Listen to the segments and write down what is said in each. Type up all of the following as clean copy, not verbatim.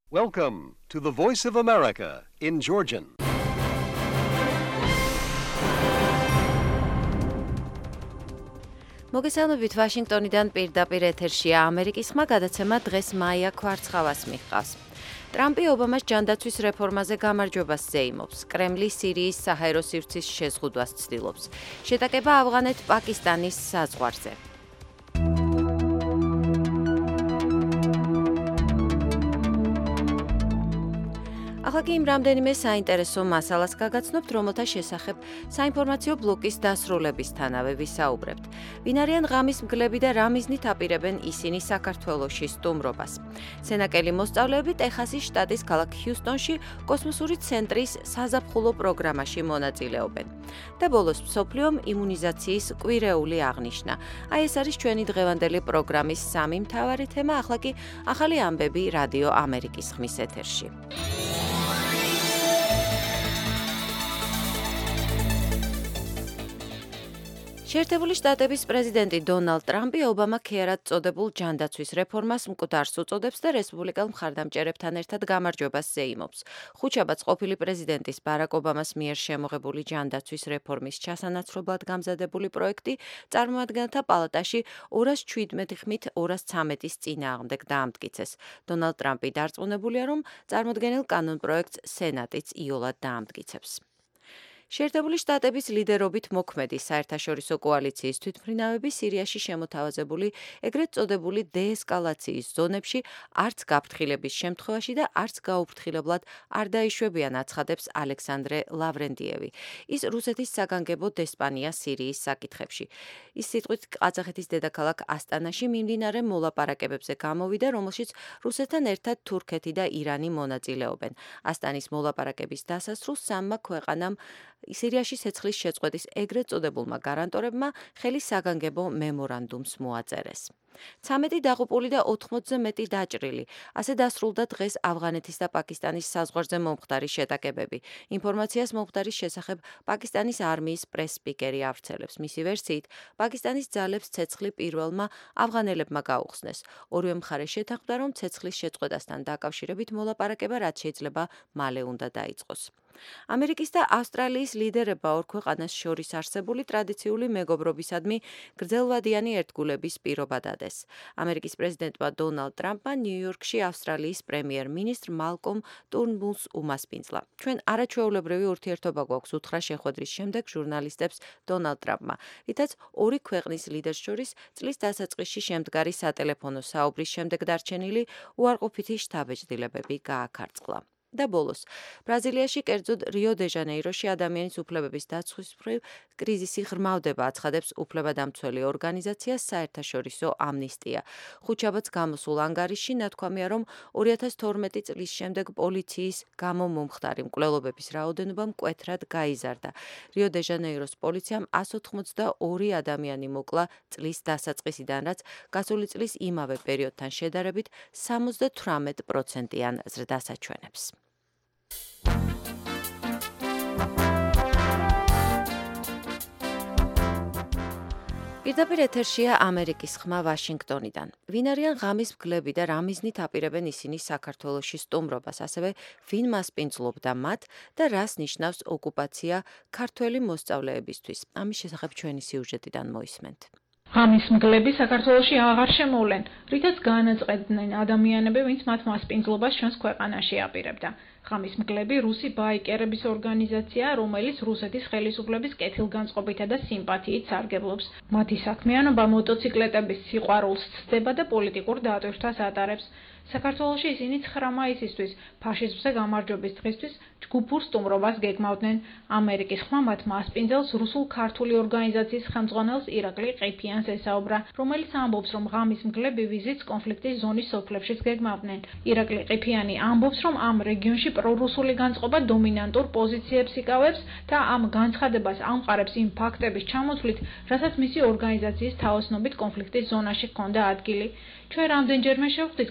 Welcome to the Voice of America in Georgian. მოგესალმებით ვაშინგტონიდან პირდაპირ ეთერშია ამერიკის ხმა გადაცემა დღეს მაია ქვარცხავას მიჰყავს. ტრამპი ობამას ჯანდაცვის რეფორმაზე გამარჯვებას ზეიმობს. კრემლი სირიის საჰაერო სივრცის შეზღუდვას ცდილობს. შეტაკება ავღანეთ-პაკისტანის საზღვარზე. ახლა კი იმ რამდენიმე საინტერესო მასალას გაგაცნობთ, რომელთა შესახებ საინფორმაციო ბლოკის დასრულებისთანავე ვისაუბრებთ. ვინ არიან ღამის მგლები და რა მიზნით აპირებენ ისინი საქართველოში სტუმრობას. სენაკელი მოსწავლეები ტეხასის შტატის ქალაქ ჰიუსტონში კოსმოსური ცენტრის საზაფხულო პროგრამაში მონაწილეობენ. და ბოლოს მსოფლიომ იმუნიზაციის კვირეული აღნიშნა. აი ეს არის ჩვენი დღევანდელი პროგრამის სამი მთავარი თემა, ახლა კი ახალი ამბები რადიო ამერიკის ხმის ეთერში. შეერთებული შტატების პრეზიდენტი დონალდ ტრამპი ობამა ქერად წოდებულ ჯანდაცვის რეფორმას მკვდარს უწოდებს და რესპუბლიკელ მხარდამჭერებთან ერთად გამარჯვებას ზეიმობს. ხუთშაბათს ყოფილი პრეზიდენტის ბარაკ ობამას მიერ შემოღებული ჯანდაცვის რეფორმის ჩასანაცვლებლად გამზადებული პროექტი წარმოადგენელთა პალატაში 217 ხმით 213-ის წინააღმდეგ დაამტკიცეს. დონალდ ტრამპი დარწმუნებულია, რომ წარმოდგენილ კანონპროექტს სენატიც იოლად დაამტკიცებს. შეერთებული შტატების ლიდერობით მოქმედი საერთაშორისო კოალიციის თვითმფრინავები სირიაში შემოთავაზებული ეგრეთ წოდებული დეესკალაციის ზონებში არც გაფრთხილების შემთხვევაში და არც გაუფრთხილებლად არ დაიშვებიან აცხადებს ალექსანდრე ლავრენტიევი. ის რუსეთის საგანგებო დესპანია სირიის საკითხებში. ის სიტყვით ყაზახეთის დედაქალაქ ასტანაში მიმდინარე მოლაპარაკებებზე გამოვიდა, რომელშიც რუსეთთან ერთად თურქეთი და ირანი მონაწილეობენ. ასტანის მოლაპარაკების დასასრულს სამმა ქვეყანამ სირიაში ცეცხლის შეწყვეტის ეგრეთ წოდებულმა გარანტორებმა ხელი საგანგებო მემორანდუმს მოაწერეს. 13 დაღუპული და 80-ზე მეტი დაჭრილი. ასე დასრულდა დღეს ავღანეთის და პაკისტანის საზღვარზე მომხდარი შეტაკებები. ინფორმაციას მომხდარის შესახებ პაკისტანის არმიის პრეს-სპიკერი ავრცელებს. მისი ვერსიით, პაკისტანის ძალებს ცეცხლი პირველმა ავღანელებმა გაუხსნეს. ორივე მხარე შეთანხმდა, რომ ცეცხლის შეწყვეტასთან დაკავშირებით მოლაპარაკება რაც შეიძლება მალე უნდა დაიწყოს. ამერიკის და ავსტრალიის ლიდერება ორ ქვეყანას შორის არსებული ტრადიციული მეგობრობისადმი გრძელვადიანი ერთგულების პირობა დადეს. ამერიკის პრეზიდენტმა დონალდ ტრამპმა ნიუ-იორკში ავსტრალიის პრემიერ-მინისტრ მალკომ ტურნბულს უმასპინძლა. ჩვენ არაჩვეულებრივი ურთიერთობა გვაქვს, უთხრა შეხვედრის შემდეგ ჟურნალისტებს დონალდ ტრამპმა, რითაც ორი ქვეყნის ლიდერს შორის წლის დასაწყისში შემდგარი სატელეფონო საუბრის შემდეგ დარჩენილი უარყოფითი შთაბეჭდილებები გააქარწყლა. და ბოლოს, ბრაზილიაში, კერძოდ რიო-დე-ჟანეიროში ადამიანის უფლებების დაცვის მხრივ კრიზისი ღრმავდება, აცხადებს უფლებადამცველი ორგანიზაცია საერთაშორისო ამნისტია. ხუთშაბათს გამოსულ ანგარიშში ნათქვამია, რომ 2012 წლის შემდეგ პოლიციის გამო მომხდარი მკვლელობების რაოდენობა მკვეთრად გაიზარდა. რიო-დე-ჟანეიროს პოლიციამ 182 ადამიანი მოკლა წლის დასაწყისიდან, რაც გასული წლის იმავე პერიოდთან შედარებით 78%-იან ზრდას აჩვენებს. პირდაპირ ეთერშია ამერიკის ხმა ვაშინგტონიდან. ვინ არიან ღამის მგლები და რა მიზნით აპირებენ ისინი საქართველოში სტუმრობას, ასევე ვინ მასპინძლობდა მათ და რას ნიშნავს ოკუპაცია ქართველი მოსწავლეებისთვის. ამის შესახებ ჩვენი სიუჟეტიდან მოისმენთ. ღამის მგლები საქართველოში აღარ შემოვლენ, რითაც განაწყდნენ ადამიანები, ვინც მათ მასპინძლობას ჩვენს ქვეყანაში აპირებდა. ღამის მგლები რუსი ბაიკერების ორგანიზაცია, რომელიც რუსეთის ხელისუფლების კეთილგანწყობითა და სიმპათიით სარგებლობს. მათი საქმიანობა მოტოციკლეტების სიყვარულს ცდება და პოლიტიკურ დატვირთვას ატარებს. საქართველოში ისინი 9 მაისისთვის, ფაშიზმზე გამარჯვების დღისთვის, ჯგუფურ სტუმრობას გეგმავდნენ. ამერიკის ხმა მათ მასპინძელს რუსულ-ქართული ორგანიზაციის ხელმძღვანელს ირაკლი ყიფიანს ესაუბრა, რომელიც ამბობს, რომ ღამის მგლები ვიზიტს კონფლიქტის ზონის სოფლებშიც გეგმავდნენ. ირაკლი ყიფიანი ამბობს, რომ ამ რეგიონში პრორუსული განწყობა დომინანტურ პოზიციებს იკავებს და ამ განცხადებას ამყარებს იმ ფაქტების ჩამოთვლით, რასაც მისი ორგანიზაციის თაოსნობით კონფლიქტის ზონაში ჰქონდა ადგილი. ჩვენ რამდენჯერმე შევხვდით კონფლიქტის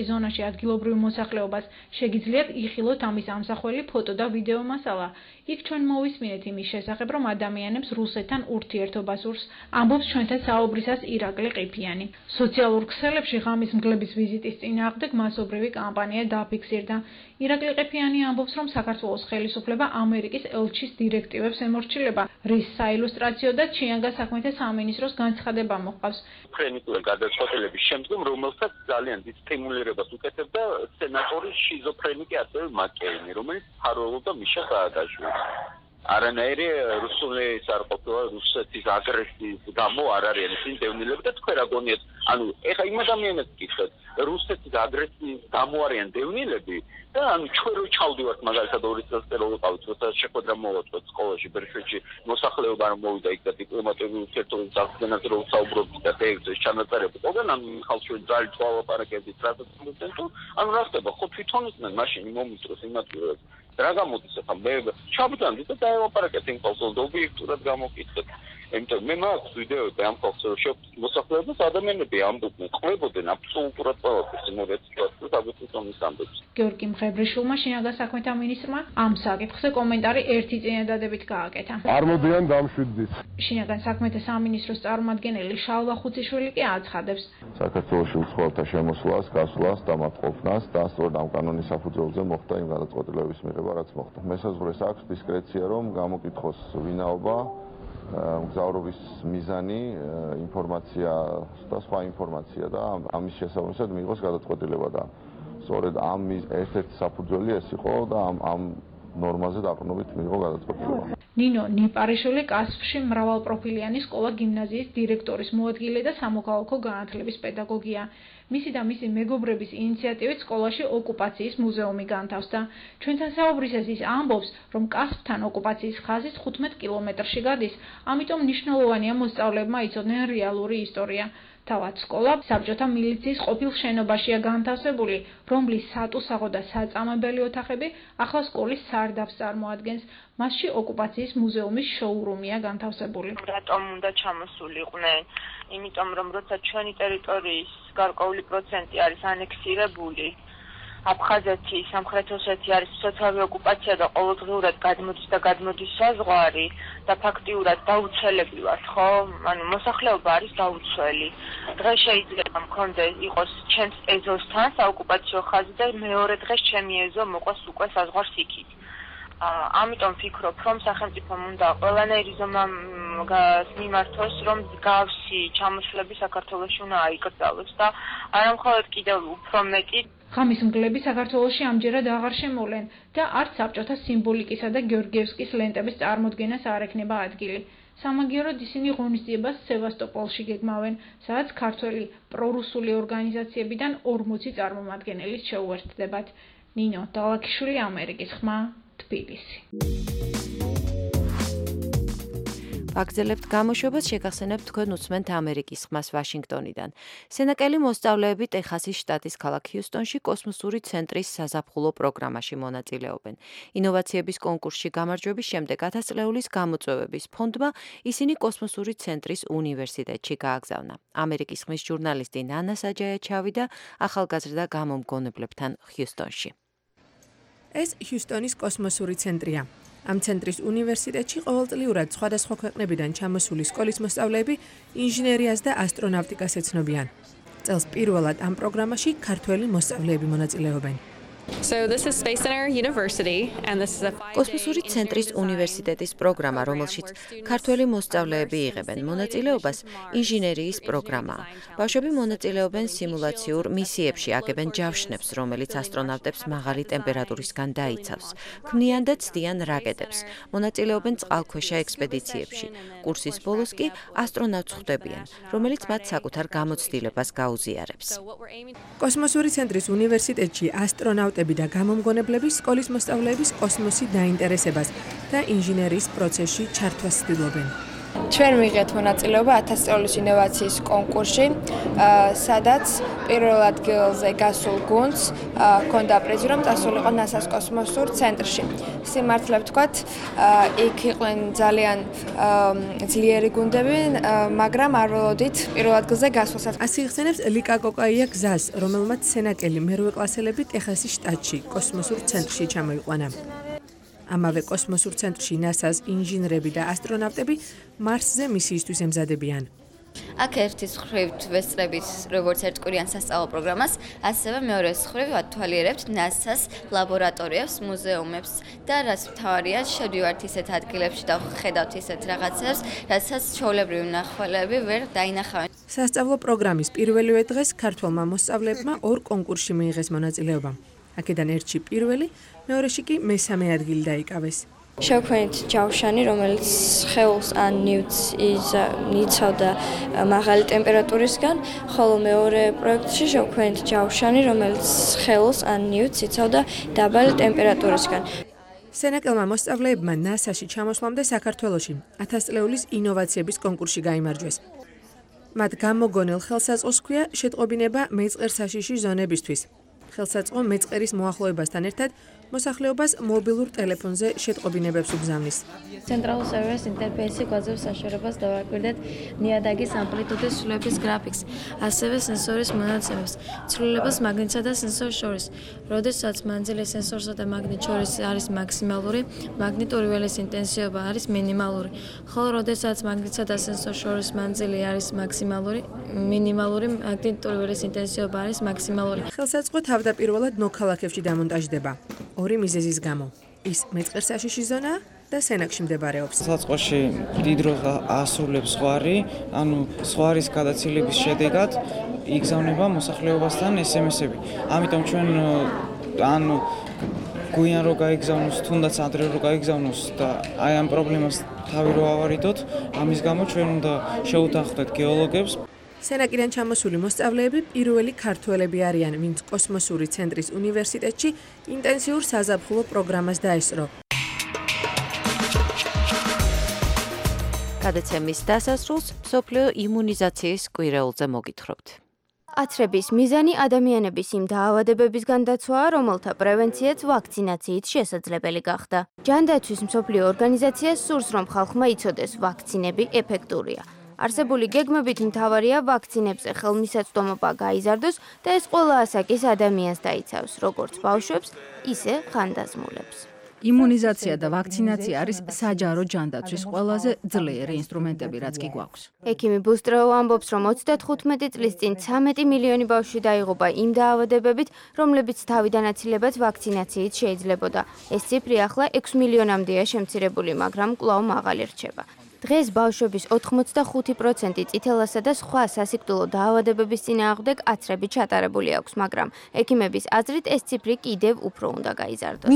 კოსმოსის ზონაში ადგილობრივ მოსახლეობას შეგიძლიათ იხილოთ ამის ამსახველი ფოტო და ვიდეო მასალა. იქ ჩვენ მოვისმინეთ იმის შესახებ, რომ ადამიანებს რუსეთთან ურთიერთობა სურს, ამბობს ჩვენთან საუბრისას ირაკლი ყიფიანი. სოციალურ ქსელებში ღამის მგლების ვიზიტის წინააღმდეგ მასობრივი კამპანია დაფიქსირდა. ირაკლი ყიფიანი ამბობს, რომ საქართველოს ხელისუფლება ამერიკის ელჩის დირექტივებს ემორჩილება, რის საილუსტრაციო და ჩინაგან საქმეთა სამინისტროს განცხადება მოჰყავს. Ukrainian გადაწყვეტილების შემდგომ, რომელსაც ძალიან დიდ სტიმულირებას უკეთებდა სენატორი შიზოფრენიკი ასევე მაკეინი, რომელიც მფარველობდა მიშა სააკაშვილს. არანაირი რუსული სარყოფილო რუსეთის აგრესიის გამო არ არის ისინი დევნილები და თქვენ რა გონიათ, ანუ ეხა იმ ადამიანებს გითხეთ, რუსეთის აგრესიის გამო არიან დევნილები და ანუ ჩვენ რო ჩავდივართ მაგალითად 2 წელს წინ ვიყავით, როცა შეხვედრა მოვაწვეთ სკოლაში ბერშეთში, მოსახლეობა არ მოვიდა იქ და დიპლომატიური ურთიერთობების აღდგენაზე რო საუბრობთ და ეს ჩანაწერები ყველგან ამ ხალხური ძალით ვალაპარაკებდით რასაც მომწონთ, ანუ რა ხდება, ხო თვითონ ისმენ მაშინ მომიწროს იმათურებს რა გამოდის ახლა მე ჩავბრძანდი და დაელაპარაკეთ იმ ხალხს ობიექტურად გამოკითხეთ. Იმიტომ მე მაქვს ვიდეოები ამ ხალხს მოსახლეობას ადამიანები ამბობდნენ, ყვებოდნენ აბსოლუტურად ყველაფერს იმოვეცდოთ საბუთის ამბებს. გიორგი მღებრიშვილმა შინაგან საქმეთა მინისტრმა ამ საკითხზე კომენტარი ერთი წინადადებით გააკეთა. არ მოდიან დამშვიდდით. შინაგან საქმეთა სამინისტროს წარმომადგენელი შალვა ხუციშვილი კი აცხადებს. საქართველოში უცხოელთა შემოსვლას, გასვლას და მათ ყოფნას და სწორედ ამ კანონის საფუძველზე მოხდა იმ გადაწყვეტილების მიღება, რაც მოხდა. მესაზღვრეს აქვს დისკრეცია, რომ გამოკითხოს ვინაობა, მგზავრობის მიზანი, ინფორმაცია და სხვა ინფორმაცია და ამის შესაბამისად მიიღოს გადაწყვეტილება და სწორედ ამ ერთ-ერთი საფუძველი ეს იყო და ამ ნორმაზე დაყრდნობით მიიღო გადაწყვეტილება. ნინო ნიპარიშვილი კასპში მრავალპროფილიანი სკოლა-გიმნაზიის დირექტორის მოადგილე და სამოქალაქო განათლების პედაგოგია. მისი და მისი მეგობრების ინიციატივით სკოლაში ოკუპაციის მუზეუმი განთავსდა. ჩვენთან საუბრისას ის ამბობს, რომ კასპთან ოკუპაციის ხაზის 15 კილომეტრში გადის, ამიტომ მნიშვნელოვანია მოსწავლეებმა იცოდნენ რეალური ისტორია. თავად სკოლა საბჭოთა მილიციის ყოფილ შენობაშია განთავსებული, რომლის სატუსაღო და საწამებელი ოთახები ახლა სკოლის სარდაფს წარმოადგენს. მასში ოკუპაციის მუზეუმის შოურუმია განთავსებული. რატომ უნდა ჩამოსულიყვნენ? იმიტომ რომ როცა ჩვენი ტერიტორიის გარკვეული პროცენტი არის ანექსირებული, აფხაზეთი, სამხრეთ ოსეთი არის სოციალური ოკუპაცია და ყოველდღიურად გადმოდის საზღვარი და ფაქტიურად დაუცველები ვართ, ხო? ანუ მოსახლეობა არის დაუცველი. დღეს შეიძლება იყოს ჩემს ეზოსთან საოკუპაციო ხაზი და მეორე დღეს ჩემი ეზო მოყვას უკვე საზღვარს იქით. ამიტომ ვფიქრობ, რომ სახელმწიფომ უნდა ყველანაირი ზომა მიმართოს, რომ მსგავსი ჩამოსვლები საქართველოში უნდა აიკრძალოს და არამხოლოდ კიდევ უფრო მეტი ღამის მგლები საქართველოში ამჯერად აღარ შემოვლენ და არც საბჭოთა სიმბოლიკისა და გეორგიევსკის ლენტების წარმოდგენას არ ექნება ადგილი. სამაგიეროდ ისინი ღონისძიებას სევასტოპოლში გეგმავენ, სადაც ქართველი პრორუსული ორგანიზაციებიდან 40 წარმომადგენელი შეუერთდებათ. ნინო დალაქიშვილი, ამერიკის ხმა, თბილისი. ვაგრძელებთ გამოშვებას, შეგახსენებთ თქვენ უსმენთ ამერიკის ხმას ვაშინგტონიდან. სენაკელი მოსწავლეები ტეხასის შტატის ქალაქ ჰიუსტონში კოსმოსური ცენტრის საზაფხულო პროგრამაში მონაწილეობენ. ინოვაციების კონკურსში გამარჯვების შემდეგ 1000 წლეულის გამოწვევების ფონდმა ისინი კოსმოსური ცენტრის უნივერსიტეტში გააგზავნა. ამერიკის ხმის ჟურნალისტი ნანა საჯაია ჩავიდა ახალგაზრდა გამომგონებლებთან ჰიუსტონში. ეს ჰიუსტონის კოსმოსური ცენტრია. ამ ცენტრის უნივერსიტეტში ყოველწლიურად სხვადასხვა ქვეყნებიდან ჩამოსული სკოლის მოსწავლეები ინჟინერიას და ასტრონავტიკას ეცნობიან. წელს პირველად ამ პროგრამაში ქართველი მოსწავლეები მონაწილეობენ. კოსმოსური ცენტრის უნივერსიტეტის პროგრამა, რომელშიც ქართველი მოსწავლეები იღებენ მონაწილეობას, ინჟინერიის პროგრამაა. ბავშვები მონაწილეობენ სიმულაციურ მისიებში, აგებენ ჯავშნებს, რომელიც ასტრონავტებს მაღალი ტემპერატურისგან დაიცავს. ქმნიან და ცდიან რაკეტებს, მონაწილეობენ წყალქვეშა ექსპედიციებში. კურსის ბოლოს კი ასტრონავტს ხვდებიან, რომელიც მათ საკუთარ გამოცდილებას გაუზიარებს. კოსმოსური ცენტრის უნივერსიტეტში ასტრონავტები და გამომგონებლები სკოლის მოსწავლეების კოსმოსი დაინტერესებას და ინჟინერიის პროცესში ჩართვას ცდილობენ. ჩვენ მივიღეთ მონაწილეობა 1000 წელს ინოვაციის კონკურსში, სადაც პირველ ადგილზე გასულ გუნდს ჰქონდა პრიზი, რომ წასულიყო NASA-ს კოსმოსურ ცენტრში. სიმართლე ვთქვათ, იქ იყვნენ ძალიან ძლიერი გუნდები, მაგრამ არ ველოდით პირველ ადგილზე გასვლას. ასე იხსენებს ლიკა კოკაია გზას, რომელმაც სენაკელი მერვე კლასელები ტეხასის შტატში, კოსმოსურ ცენტრში ჩამოიყვანა. ამავე კოსმოსურ ცენტრში NASA-ს ინჟინრები და ასტრონავტები მარსზე მისიისთვის ემზადებიან. აქ ერთის მხრივ ვესწრებით როგორც ერთკვირიან სასწავლო პროგრამას, ასევე მეორეს მხრივ ვათვალიერებთ NASA-ს ლაბორატორიებს, მუზეუმებს და რაც მთავარია, შევდივართ ისეთ ადგილებში და ხედავთ ისეთ რაღაცებს, რასაც ჩვეულებრივი მნახველები ვერ დაინახავენ. სასწავლო პროგრამის პირველივე დღეს ქართველმა მოსწავლეებმა 2 კონკურსში მიიღეს მონაწილეობა. აქედან ერთში პირველი, მეორეში კი მესამე ადგილი დაიკავეს. შევქმნით ჯავშანი, რომელიც სხეულს ან ნივთს იცავდა მაღალი ტემპერატურისგან, ხოლო მეორე პროექტში შევქმნით ჯავშანი, რომელიც სხეულს ან ნივთს იცავდა დაბალი ტემპერატურისგან. სენაკელმა მოსწავლეებმა NASA-ში ჩამოსვლამდე საქართველოში 1000 წლეულის ინოვაციების კონკურსში გაიმარჯვეს. მათ გამოგონილ ხელსაწყოს ჰქვია შეტყობინება მეწყერსაშიში ზონებისთვის. ხელსაწყო მეწყერის მოახლოებასთან ერთად მოსახლეობას მობილურ ტელეფონზე შეტყობინებებს ugზავნის. ცენტრალურ სერვერს ინტერფეისი გვაძლევს საშუალებას დავაკვირდეთ ნიადაგის ამპლიტუდის ცვლილების გრაფიკს, ასევე სენსორის მონაცემებს, ცვლილებას მაგნიტსა და სენსორს შორის. როდესაც მანძილი სენსორსა და მაგნიტ შორის არის მაქსიმალური, მაგნიტური ველის ინტენსივობა არის მინიმალური, ხოლო როდესაც მაგნიტსა და სენსორს შორის მანძილი არის მაქსიმალური, მინიმალური, მაგნიტური ველის ინტენსივობა არის მაქსიმალური. ხელსაწყო თავდაპირველად მოქალაქეებში დამონტაჟდება. 2 მიზეზის გამო. ის მეწყერსაშიში ზონაა და სენაკში მდებარეობს. საწყოში დიდ დროს ასრულებს ზღვარი, ანუ ზღვარის გადაცილების შედეგად იგზავნება მოსახლეობასთან SMS-ები. ამიტომ ჩვენ ანუ გვიან რო გაიგზავნოს, თუნდაც ადრე რო გაიგზავნოს და აი ამ პრობლემას თავი რო ავარიდოთ, ამის გამო ჩვენ უნდა შევუთანხმდეთ გეოლოგებს. სენაკიდან ჩამოსული მოსწავლეები პირველი ქართველები არიან, ვინც კოსმოსური ცენტრის უნივერსიტეტში ინტენსიურ საზაფხულო პროგრამას დაესწრო. გადაცემის დასასრულს მსოფლიო იმუნიზაციის კვირეულზე მოგითხრობთ. აცრების მიზანი ადამიანების იმ დაავადებებისგან დაცვაა, რომელთა პრევენციაც ვაქცინაციით შესაძლებელი გახდა. ჯანდაცვის მსოფლიო ორგანიზაცია სურს, რომ ხალხმა იცოდეს, ვაქცინები ეფექტურია. არსებული გეგმებით მთავარია ვაქცინებზე ხელმისაწვდომობა გაიზარდოს და ეს ყველა ასაკის ადამიანს დაიცავს, როგორც ბავშვებს, ისე ხანდაზმულებს. იმუნიზაცია და ვაქცინაცია არის საჯარო ჯანდაცვის ყველაზე ძლიერი ინსტრუმენტები, რაც კი გვაქვს. ექიმი ბუსტროუ ამბობს, რომ 35 წლის წინ 13 მილიონი ბავშვი დაიღუპა იმ დაავადებებით, რომლებიც თავიდან აცილებად ვაქცინაციით შეიძლებოდა. ეს ციფრი ახლა 6 მილიონამდეა შემცირებული, მაგრამ კვლავ მაღალი რჩება. დღეს ბავშვების 85% წითელასა და სხვა სასიკვდილო დაავადებების წინააღმდეგ აცრები ჩატარებული აქვს, მაგრამ ექიმების აზრით ეს ციფრი კიდევ უფრო უნდა გაიზარდოს.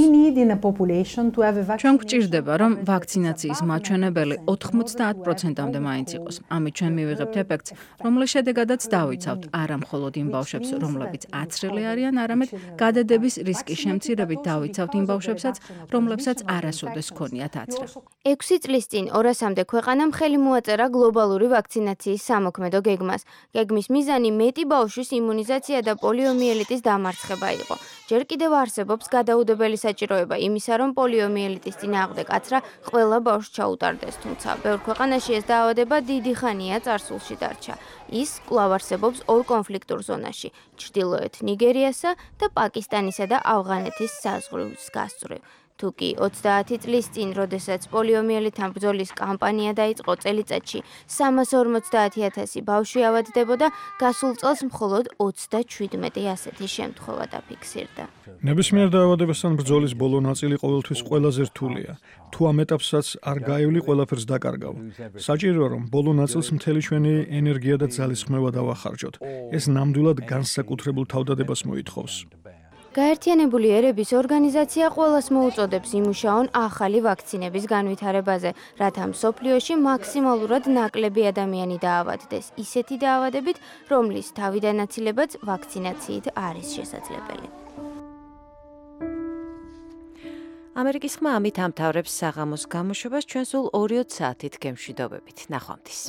ჩვენ გვჭირდება, რომ ვაქცინაციის მაჩვენებელი 90%-მდე მაინც იყოს. ამით ჩვენ მივიღებთ ეფექტს, რომლის შედეგადაც დავიცავთ არა მხოლოდ იმ ბავშვებს, რომლებიც აცრელი არიან, არამედ გადადების რისკის შემცირებით დავიცავთ იმ ბავშვებსაც, რომლებსაც არასოდეს ჰქონიათ აცრა. 6 წლის წინ 200-მდე ქვეყანამ ხელი მოაწერა გლობალური ვაქცინაციის სამოქმედო გეგმას. გეგმის მიზანი მეტი ბავშვის იმუნიზაცია და პოლიომიელიტის დამარცხება იყო. ჯერ კიდევ არსებობს გადაუდებელი საჭიროება იმისა, რომ პოლიომიელიტის წინააღმდეგ აცრა ყველა ბავშვს ჩაუტარდეს, თუმცა ბევრ ქვეყანაში ეს დაავადება დიდი ხანია წარსულში დარჩა. ის კვლავ არსებობს 2 კონფლიქტურ ზონაში, ჩრდილოეთ ნიგერიასა და პაკისტანისა და ავღანეთის საზღვრის გასწვრივ. თუკი 30 წლის წინ, როდესაც პოლიომიელიტთან ბრძოლის კამპანია დაიწყო წელიწადში 350,000 ბავშვი ავადდებოდა, გასულ წელს მხოლოდ 37 ასეთი შემთხვევა დაფიქსირდა. ნებისმიერ დაავადებასთან ბრძოლის ბოლო ნაწილი ყოველთვის ყველაზე რთულია. თუ ამ ეტაპსაც არ გაივლი, ყველაფერს დაკარგავ. საჭიროა, რომ ბოლო ნაწილს მთელი ჩვენი ენერგია და ძალისხმევა დავახარჯოთ. ეს ნამდვილად განსაკუთრებულ თავდადებას მოითხოვს. გაერთიანებული ერების ორგანიზაცია ყველას მოუწოდებს იმუშაონ ახალი ვაქცინების განვითარებაზე, რათა მსოფლიოში მაქსიმალურად ნაკლები ადამიანი დაავადდეს ისეთი დაავადებით, რომლის თავიდან აცილებაც ვაქცინაციით არის შესაძლებელი. ამერიკის ხმა ამით ამთავრებს საღამოს გამოშვებას ჩვენ სულ 2 საათით გემშვიდობებით. ნახვამდის.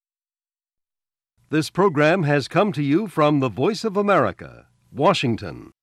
This program has come to you from the Voice of America, Washington.